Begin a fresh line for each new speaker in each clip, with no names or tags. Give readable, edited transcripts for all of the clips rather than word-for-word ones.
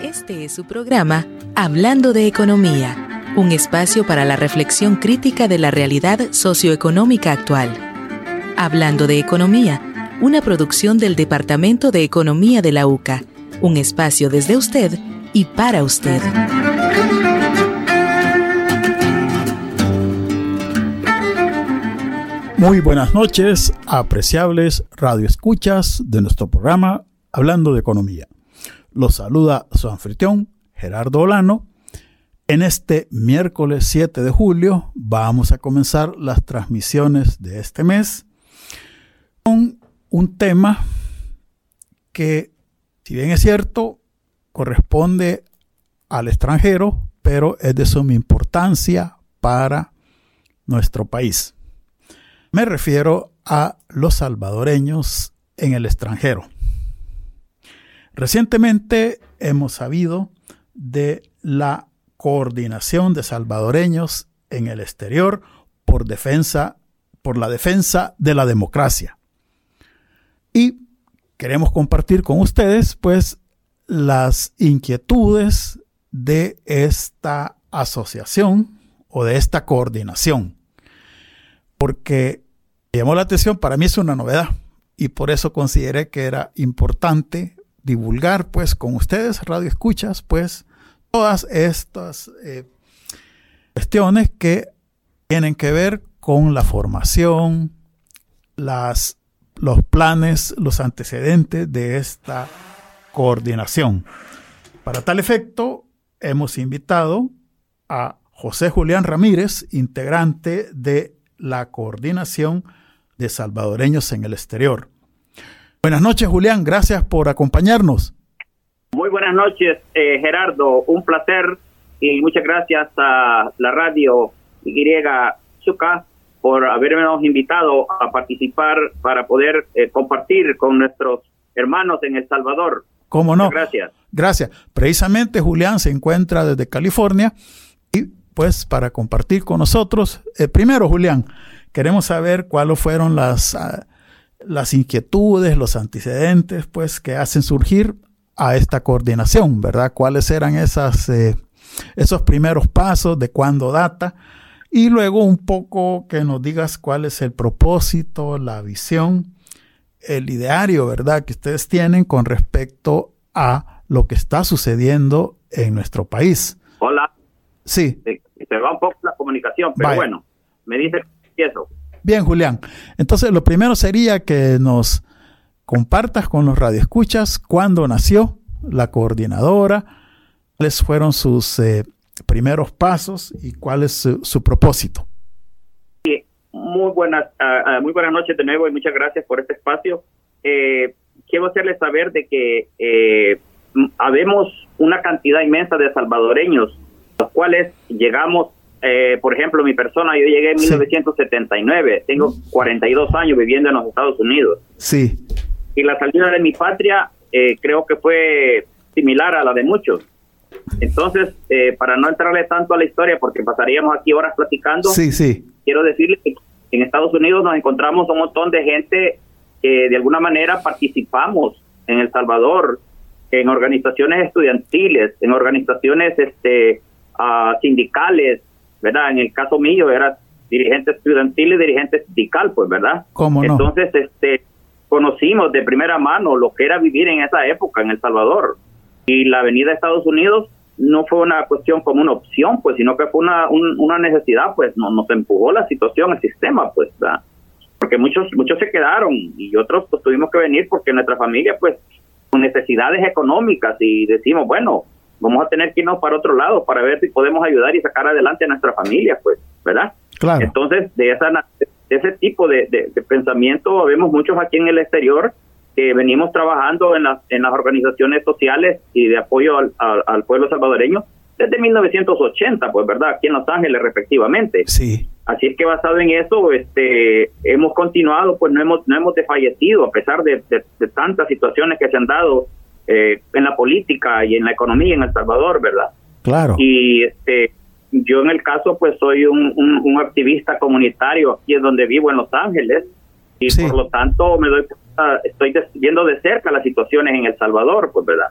Este es su programa Hablando de Economía, un espacio para la reflexión crítica de la realidad socioeconómica actual. Hablando de Economía, una producción del Departamento de Economía de la UCA, un espacio desde usted y para usted.
Muy buenas noches, apreciables radioescuchas de nuestro programa Hablando de Economía. Los saluda su anfitrión, Gerardo Olano. En este miércoles 7 de julio vamos a comenzar las transmisiones de este mes con un tema que, si bien es cierto, corresponde al extranjero, pero es de suma importancia para nuestro país. Me refiero a los salvadoreños en el extranjero. Recientemente hemos sabido de la coordinación de salvadoreños en el exterior por la defensa de la democracia. Y queremos compartir con ustedes, pues, las inquietudes de esta asociación o de esta coordinación. Porque me llamó la atención, para mí es una novedad y por eso consideré que era importante divulgar, pues, con ustedes, radioescuchas, pues, todas estas cuestiones que tienen que ver con la formación, los planes, los antecedentes de esta coordinación. Para tal efecto, hemos invitado a José Julián Ramírez, integrante de la Coordinación de Salvadoreños en el Exterior. Buenas noches, Julián, gracias por acompañarnos.
Muy buenas noches, Gerardo, un placer y muchas gracias a la radio YSUCA por habernos invitado a participar para poder compartir con nuestros hermanos en El Salvador.
¿Cómo no?
Gracias.
Gracias. Precisamente Julián se encuentra desde California y pues para compartir con nosotros, primero, Julián, queremos saber cuáles fueron las inquietudes, los antecedentes, pues, que hacen surgir a esta coordinación, ¿verdad? ¿Cuáles eran esos primeros pasos, de cuándo data? Y luego un poco que nos digas cuál es el propósito, la visión, el ideario, ¿verdad?, que ustedes tienen con respecto a lo que está sucediendo en nuestro país.
Hola.
Sí.
Se va un poco la comunicación, pero vaya. Bueno, me dice eso.
Bien, Julián. Entonces, lo primero sería que nos compartas con los radioescuchas cuándo nació la coordinadora, cuáles fueron sus primeros pasos y cuál es su propósito.
Sí, muy buenas noches de nuevo y muchas gracias por este espacio. Quiero hacerles saber de que habemos una cantidad inmensa de salvadoreños, los cuales llegamos. Por ejemplo, mi persona, yo llegué en 1979, tengo 42 años viviendo en los Estados Unidos.
Sí.
Y la salida de mi patria creo que fue similar a la de muchos. Entonces, para no entrarle tanto a la historia, porque pasaríamos aquí horas platicando, quiero decirles que en Estados Unidos nos encontramos un montón de gente que de alguna manera participamos en El Salvador, en organizaciones estudiantiles, en organizaciones sindicales, ¿verdad? En el caso mío era dirigente estudiantil y dirigente sindical, pues, ¿verdad?
¿Cómo no?
Entonces, conocimos de primera mano lo que era vivir en esa época en El Salvador. Y la venida a Estados Unidos no fue una cuestión como una opción, pues, sino que fue una necesidad, pues, nos empujó la situación, el sistema, pues, ¿verdad? Porque muchos se quedaron y otros pues tuvimos que venir porque nuestra familia, pues, con necesidades económicas y decimos, bueno, vamos a tener que irnos para otro lado para ver si podemos ayudar y sacar adelante a nuestra familia, pues, ¿verdad? Claro. Entonces, de ese tipo de pensamiento, vemos muchos aquí en el exterior que venimos trabajando en las organizaciones sociales y de apoyo al pueblo salvadoreño desde 1980, pues, ¿verdad? Aquí en Los Ángeles, respectivamente.
Sí.
Así es que basado en eso, hemos continuado, pues no hemos desfallecido a pesar de tantas situaciones que se han dado en la política y en la economía en El Salvador, ¿verdad? Claro. Y yo en el caso, pues soy un activista comunitario aquí es donde vivo en Los Ángeles y por lo tanto estoy viendo de cerca las situaciones en El Salvador, pues, ¿verdad?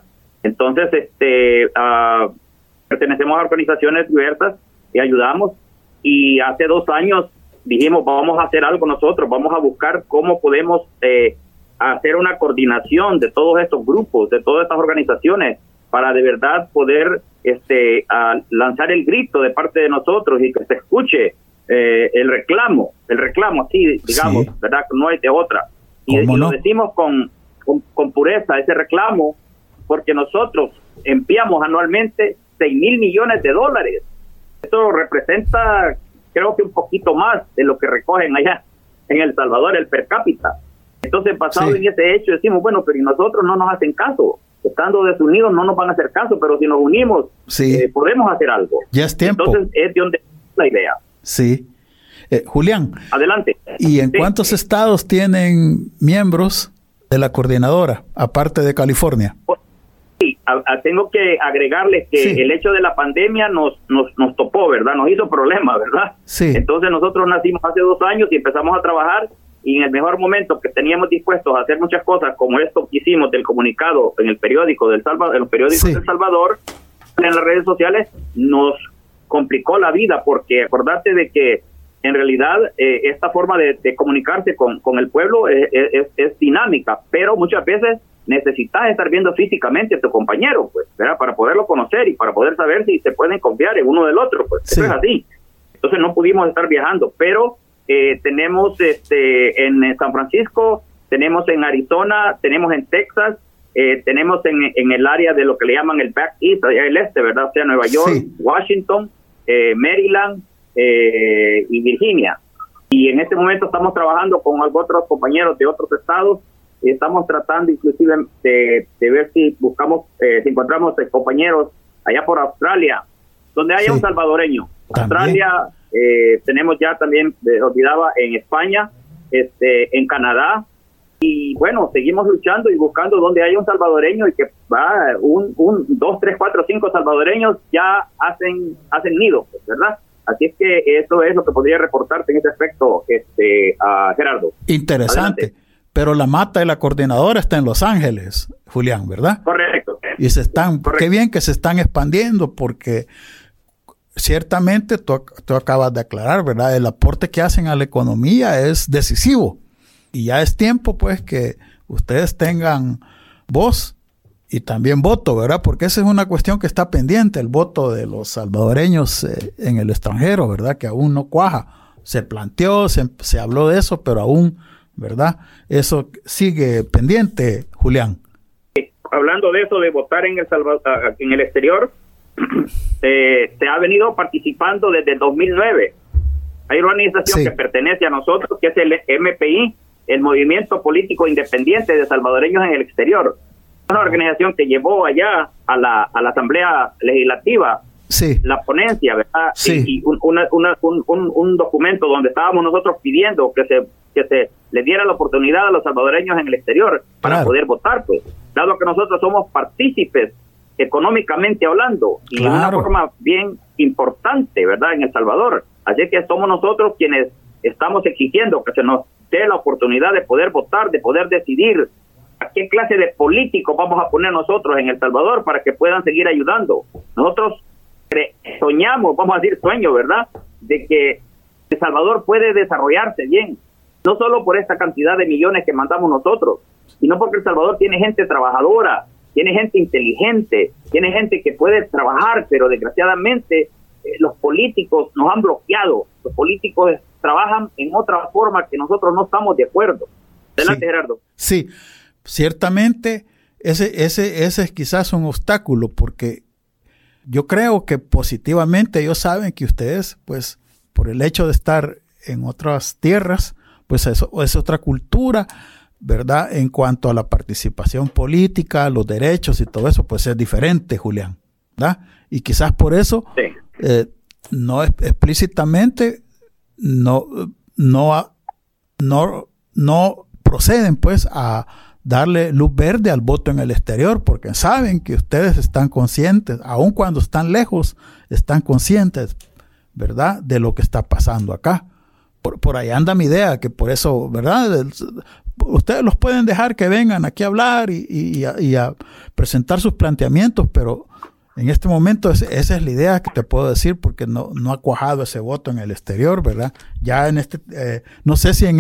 Entonces, pertenecemos a organizaciones diversas y ayudamos. Y hace 2 años dijimos, vamos a hacer algo nosotros, vamos a buscar cómo podemos hacer una coordinación de todos estos grupos, de todas estas organizaciones, para de verdad poder lanzar el grito de parte de nosotros y que se escuche el reclamo así, digamos, sí, ¿verdad? No hay de otra. Y lo decimos con pureza, ese reclamo, porque nosotros enviamos anualmente $6,000 millones. Esto representa, creo que un poquito más de lo que recogen allá en El Salvador, el per cápita. Entonces, basado en ese hecho, decimos, bueno, pero y nosotros no nos hacen caso. Estando desunidos no nos van a hacer caso, pero si nos unimos, podemos hacer algo.
Ya es tiempo.
Entonces, es de donde la idea.
Sí. Julián.
Adelante.
¿Y en cuántos estados tienen miembros de la coordinadora, aparte de California?
Sí, tengo que agregarles que el hecho de la pandemia nos topó, ¿verdad? Nos hizo problemas, ¿verdad? Sí. Entonces nosotros nacimos hace 2 años y empezamos a trabajar, y en el mejor momento que teníamos dispuestos a hacer muchas cosas, como esto que hicimos del comunicado en el periódico del Salvador, en los periódicos del Salvador, en las redes sociales, nos complicó la vida, porque acordate de que en realidad esta forma de comunicarse con el pueblo es dinámica, pero muchas veces necesitas estar viendo físicamente a tu compañero, pues, ¿verdad? Para poderlo conocer y para poder saber si se pueden confiar en uno del otro, pues eso es así. Entonces no pudimos estar viajando, pero tenemos en San Francisco, tenemos en Arizona, tenemos en Texas, tenemos en el área de lo que le llaman el Back East, allá el este, ¿verdad? O sea, Nueva York, Washington, Maryland y Virginia. Y en este momento estamos trabajando con otros compañeros de otros estados. Estamos tratando inclusive de ver si buscamos, si encontramos compañeros allá por Australia, donde haya un salvadoreño. ¿También? Australia, tenemos ya también, olvidaba, en España, en Canadá, y bueno, seguimos luchando y buscando donde haya un salvadoreño, y que va 2, 3, 4, 5 salvadoreños ya hacen nido, ¿verdad? Así es que eso es lo que podría reportarte en ese aspecto, a Gerardo.
Interesante. Adelante. Pero la mata de la coordinadora está en Los Ángeles, Julián, ¿verdad?
Correcto.
Y qué bien que se están expandiendo, porque ciertamente tú acabas de aclarar, ¿verdad? El aporte que hacen a la economía es decisivo. Y ya es tiempo, pues, que ustedes tengan voz y también voto, ¿verdad? Porque esa es una cuestión que está pendiente, el voto de los salvadoreños en el extranjero, ¿verdad? Que aún no cuaja. Se planteó, se habló de eso, pero aún, ¿verdad? Eso sigue pendiente, Julián.
Hablando de eso, de votar en el exterior, se ha venido participando desde el 2009. Hay una organización que pertenece a nosotros, que es el MPI, el Movimiento Político Independiente de Salvadoreños en el Exterior. Una organización que llevó allá a la Asamblea Legislativa la ponencia, ¿verdad? Y un documento donde estábamos nosotros pidiendo que se le diera la oportunidad a los salvadoreños en el exterior para poder votar, pues, dado que nosotros somos partícipes económicamente hablando y de una forma bien importante, ¿verdad?, en El Salvador. Así que somos nosotros quienes estamos exigiendo que se nos dé la oportunidad de poder votar, de poder decidir a qué clase de políticos vamos a poner nosotros en El Salvador para que puedan seguir ayudando. Nosotros soñamos, vamos a decir sueño, ¿verdad?, de que El Salvador puede desarrollarse bien, no solo por esta cantidad de millones que mandamos nosotros, sino porque El Salvador tiene gente trabajadora, tiene gente inteligente, tiene gente que puede trabajar, pero desgraciadamente los políticos nos han bloqueado. Los políticos trabajan en otra forma que nosotros no estamos de acuerdo. Adelante, Gerardo.
Sí, ciertamente ese es quizás un obstáculo, porque yo creo que positivamente ellos saben que ustedes, pues, por el hecho de estar en otras tierras, pues eso es otra cultura, ¿verdad? En cuanto a la participación política, los derechos y todo eso, pues es diferente, Julián, ¿verdad? Y quizás por eso no explícitamente no proceden, pues, a darle luz verde al voto en el exterior, porque saben que ustedes están conscientes, aun cuando están lejos, están conscientes, ¿verdad?, de lo que está pasando acá. Por ahí anda mi idea, que por eso, ¿verdad?, ustedes los pueden dejar que vengan aquí a hablar y a presentar sus planteamientos, pero en este momento esa es la idea que te puedo decir, porque no ha cuajado ese voto en el exterior, ¿verdad? Ya no sé si en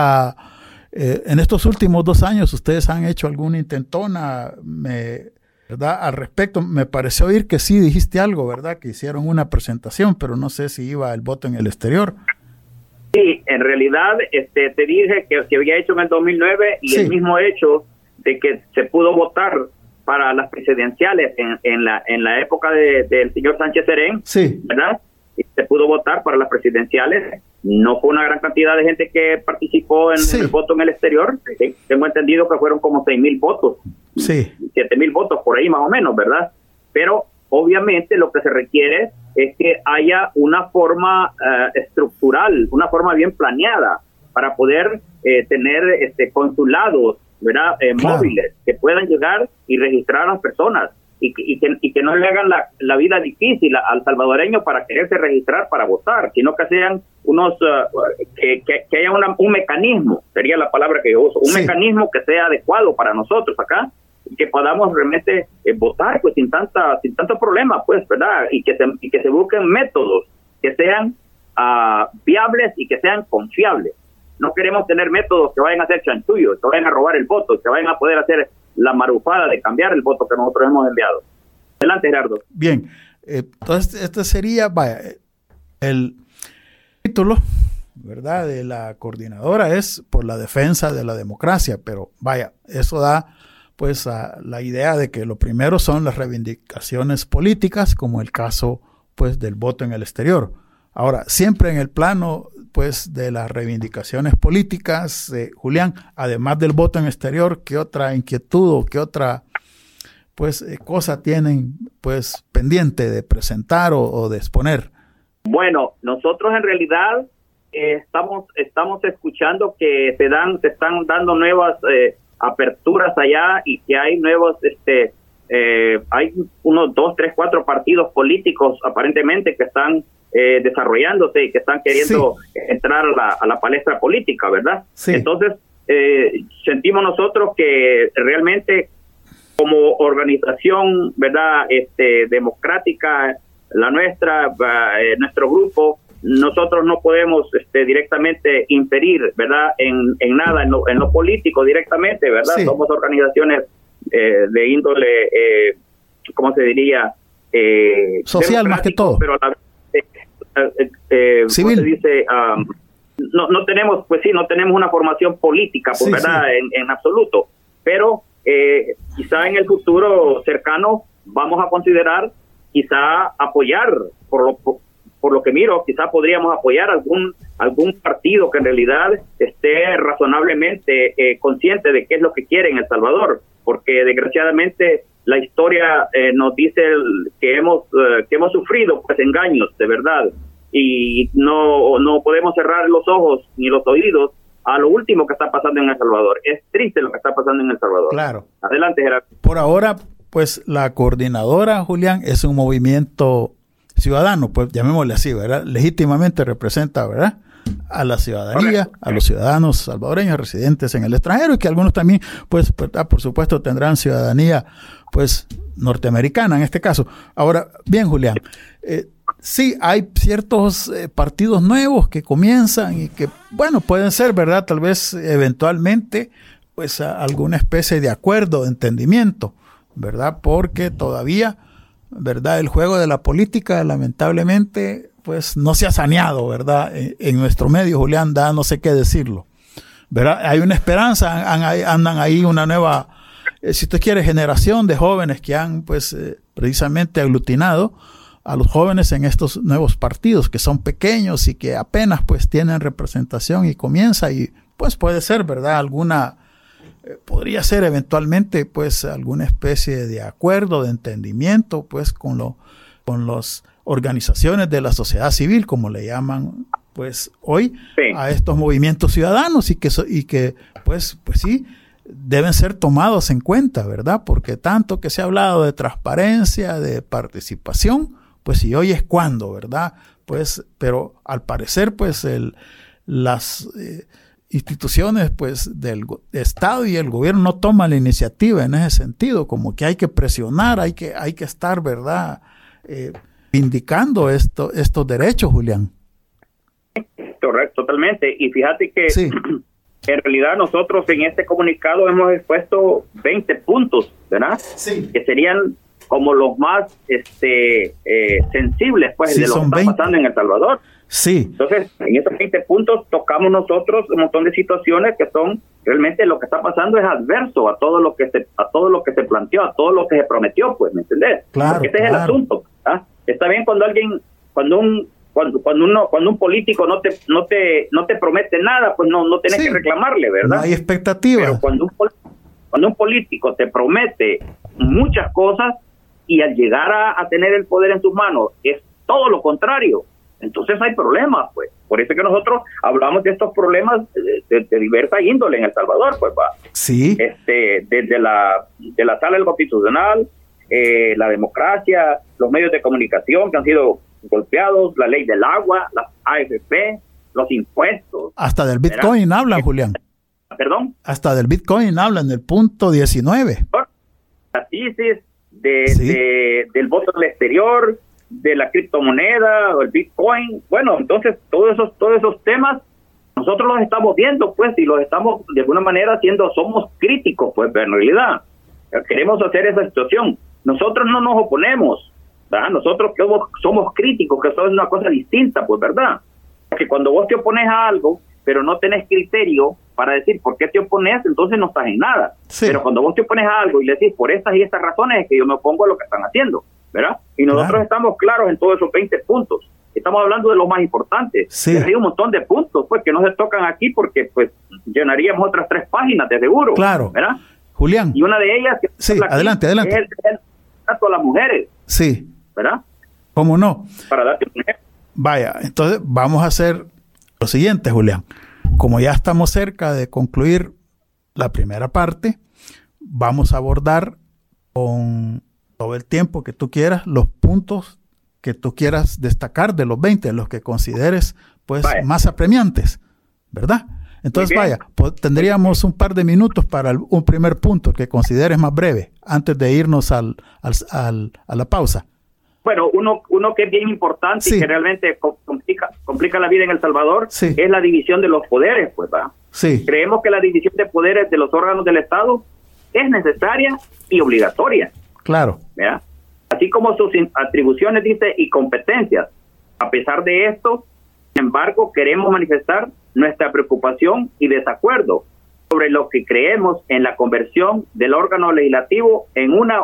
estos últimos 2 años ustedes han hecho alguna intentona, ¿verdad? Al respecto, me pareció oír que sí dijiste algo, ¿verdad? Que hicieron una presentación, pero no sé si iba el voto en el exterior.
Sí, en realidad te dije que se había hecho en el 2009 y sí, el mismo hecho de que se pudo votar para las presidenciales en la época del señor Sánchez Serén, sí, ¿verdad? Y se pudo votar para las presidenciales. No fue una gran cantidad de gente que participó en el voto en el exterior. Tengo entendido que fueron como 6,000 votos, 7,000 votos por ahí más o menos, ¿verdad? Pero obviamente lo que se requiere es que haya una forma estructural, una forma bien planeada para poder tener consulados, ¿verdad? Claro, móviles que puedan llegar y registrar a las personas y que no le hagan la vida difícil al salvadoreño para quererse registrar para votar, sino que sean que haya un mecanismo, sería la palabra que yo uso, un mecanismo que sea adecuado para nosotros acá y que podamos realmente votar pues sin tanto problema, pues, ¿verdad? Y que se busquen métodos que sean viables y que sean confiables. No queremos tener métodos que vayan a ser chanchullos, que vayan a robar el voto, que vayan a poder hacer la marufada de cambiar el voto que nosotros hemos enviado. Adelante, Gerardo.
Bien, entonces este sería, el título, ¿verdad?, de la coordinadora es por la defensa de la democracia, pero eso da pues a la idea de que lo primero son las reivindicaciones políticas, como el caso pues del voto en el exterior. Ahora, siempre en el plano pues de las reivindicaciones políticas, Julián, además del voto en exterior, ¿qué otra inquietud o qué otra pues cosa tienen pues pendiente de presentar o de exponer?
Bueno, nosotros en realidad estamos escuchando que se están dando nuevas aperturas allá y que hay nuevos hay unos 2, 3, 4 partidos políticos aparentemente que están desarrollándose y que están queriendo entrar a la palestra política, ¿verdad? Sí. Entonces, sentimos nosotros que realmente como organización, ¿verdad?, democrática, la nuestro grupo, nosotros no podemos directamente inferir, ¿verdad?, en nada, en lo político directamente, ¿verdad? Sí. Somos organizaciones de índole, ¿cómo se diría?
Social más que todo.
Pero a la
civil.
¿cómo se dice? No tenemos, pues sí, no tenemos una formación política, pues, ¿verdad? Sí. En absoluto. Pero quizá en el futuro cercano vamos a considerar, quizá apoyar, por lo que miro, quizá podríamos apoyar algún partido que en realidad esté razonablemente consciente de qué es lo que quiere en El Salvador, porque desgraciadamente la historia nos dice que hemos sufrido pues engaños de verdad y no podemos cerrar los ojos ni los oídos a lo último que está pasando en El Salvador. Es triste lo que está pasando en El Salvador.
Claro.
Adelante, Gerardo.
Por ahora, pues la coordinadora, Julián, es un movimiento ciudadano, pues llamémosle así, ¿verdad? Legítimamente representa, ¿verdad?, a la ciudadanía, a los ciudadanos salvadoreños residentes en el extranjero y que algunos también, pues, por supuesto, tendrán ciudadanía, pues, norteamericana en este caso. Ahora, bien, Julián, sí hay ciertos partidos nuevos que comienzan y que, bueno, pueden ser, ¿verdad?, tal vez eventualmente, pues, alguna especie de acuerdo, de entendimiento, ¿verdad?, porque todavía, ¿verdad?, el juego de la política, lamentablemente, pues no se ha saneado, ¿verdad?, en nuestro medio, Julián, no sé qué decirlo, ¿verdad? Hay una esperanza, andan ahí una nueva, si usted quiere, generación de jóvenes que han, pues, precisamente aglutinado a los jóvenes en estos nuevos partidos, que son pequeños y que apenas, pues, tienen representación y comienza y, pues, puede ser, ¿verdad?, podría ser eventualmente, pues, alguna especie de acuerdo, de entendimiento, pues, con las organizaciones de la sociedad civil, como le llaman, pues, hoy, a estos movimientos ciudadanos y que pues sí, deben ser tomados en cuenta, ¿verdad? Porque tanto que se ha hablado de transparencia, de participación, pues, y hoy es cuando, ¿verdad? Pues, pero al parecer, pues, las instituciones pues del Estado y el gobierno no toman la iniciativa en ese sentido, como que hay que presionar, hay que estar, ¿verdad?, vindicando estos derechos, Julián.
Correcto, totalmente. Y fíjate que
sí,
en realidad nosotros en este comunicado hemos expuesto 20 puntos, ¿verdad?
Sí.
Que serían como los más sensibles, pues,
Sí,
de lo que
son
está
20.
pasando en El Salvador.
Sí,
Entonces, en esos 20 puntos tocamos nosotros un montón de situaciones que son realmente lo que está pasando es adverso a todo lo que se planteó, a todo lo que se prometió, pues, ¿me entendés?
Claro,
Porque ese es el
claro.
asunto. ¿Ah? Está bien cuando un político no te promete nada, pues no tenés
Sí.
que reclamarle, ¿verdad?
no hay expectativas.
Pero cuando un político te promete muchas cosas y al llegar a tener el poder en tus manos es todo lo contrario, entonces hay problemas, pues. Por eso es que nosotros hablamos de estos problemas de diversa índole en El Salvador, pues va.
Sí,
Desde la sala del Constitucional, la democracia, los medios de comunicación que han sido golpeados, la ley del agua, las AFP, los impuestos.
hasta del Bitcoin hablan, Julián.
¿Perdón?
Hasta del Bitcoin hablan, del punto 19.
La crisis del voto del exterior, de la criptomoneda o el Bitcoin. Bueno, entonces todos esos temas nosotros los estamos viendo, pues, y los estamos de alguna manera somos críticos, pues, en realidad queremos hacer esa situación. Nosotros no nos oponemos, ¿verdad? Nosotros somos críticos, que eso es una cosa distinta, pues, ¿verdad? Porque cuando vos te opones a algo, pero no tenés criterio para decir por qué te opones, entonces no estás en nada.
Sí.
Pero cuando vos te opones a algo y le decís por estas y estas razones es que yo me opongo a lo que están haciendo, ¿verdad? Y nosotros
Claro.
estamos claros en todos esos 20 puntos. Estamos hablando de los más importantes.
Sí.
Hay un montón de puntos, pues, que no se tocan aquí porque, pues, llenaríamos otras 3 páginas, de seguro.
Claro.
¿Verdad?
Julián.
Y una de ellas, que
Sí,
habla aquí,
adelante.
es el trato a las mujeres,
Sí,
¿verdad?
¿cómo no?
Para darte un ejemplo.
Vaya, entonces vamos a hacer lo siguiente, Julián. Como ya estamos cerca de concluir la primera parte, vamos a abordar con todo el tiempo que tú quieras los puntos que tú quieras destacar de los 20, los que consideres pues
Vaya.
más apremiantes, ¿verdad? Entonces
Muy bien.
vaya, tendríamos un par de minutos para un primer punto que consideres más breve antes de irnos a la pausa.
Bueno, uno que es bien importante
Sí.
y que realmente complica la vida en El Salvador
Sí.
es la división de los poderes, pues, ¿va?
Sí,
Creemos que la división de poderes de los órganos del Estado es necesaria y obligatoria,
claro.
¿verdad? Así como sus atribuciones, dice, y competencias. A pesar de esto, sin embargo, queremos manifestar nuestra preocupación y desacuerdo sobre lo que creemos en la conversión del órgano legislativo en una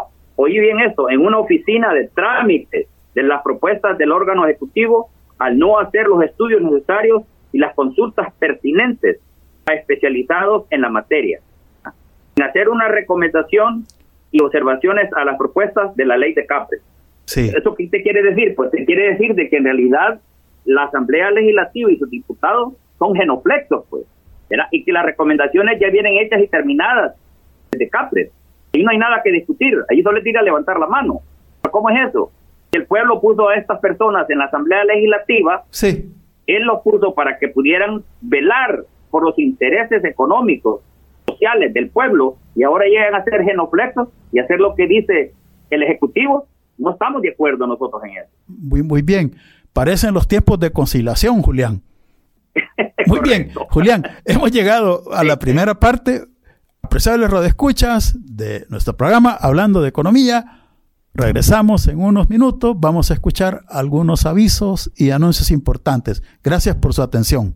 oficina de trámite de las propuestas del órgano ejecutivo, al no hacer los estudios necesarios y las consultas pertinentes a especializados en la materia, sin hacer una recomendación y observaciones a las propuestas de la ley de CAPRES.
Sí,
¿Eso qué te quiere decir? Pues te quiere decir de que en realidad la Asamblea Legislativa y sus diputados son genuflexos, pues, ¿verdad? Y que las recomendaciones ya vienen hechas y terminadas desde CAPRES. Ahí no hay nada que discutir, ahí solo tira a levantar la mano. ¿Cómo es eso? El pueblo puso a estas personas en la Asamblea Legislativa,
sí,
él los puso para que pudieran velar por los intereses económicos, sociales del pueblo, y ahora llegan a ser genuflexos y a hacer lo que dice el Ejecutivo. No estamos de acuerdo nosotros en eso.
muy bien. Parecen los tiempos de conciliación, Julián. Muy bien, Julián, hemos llegado a la primera parte. Apreciables radioescuchas de nuestro programa Hablando de Economía. Regresamos en unos minutos. Vamos a escuchar algunos avisos y anuncios importantes. Gracias por su atención.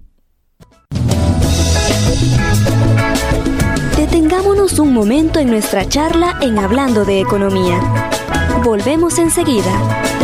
Detengámonos un momento en nuestra charla en Hablando de Economía. Volvemos enseguida.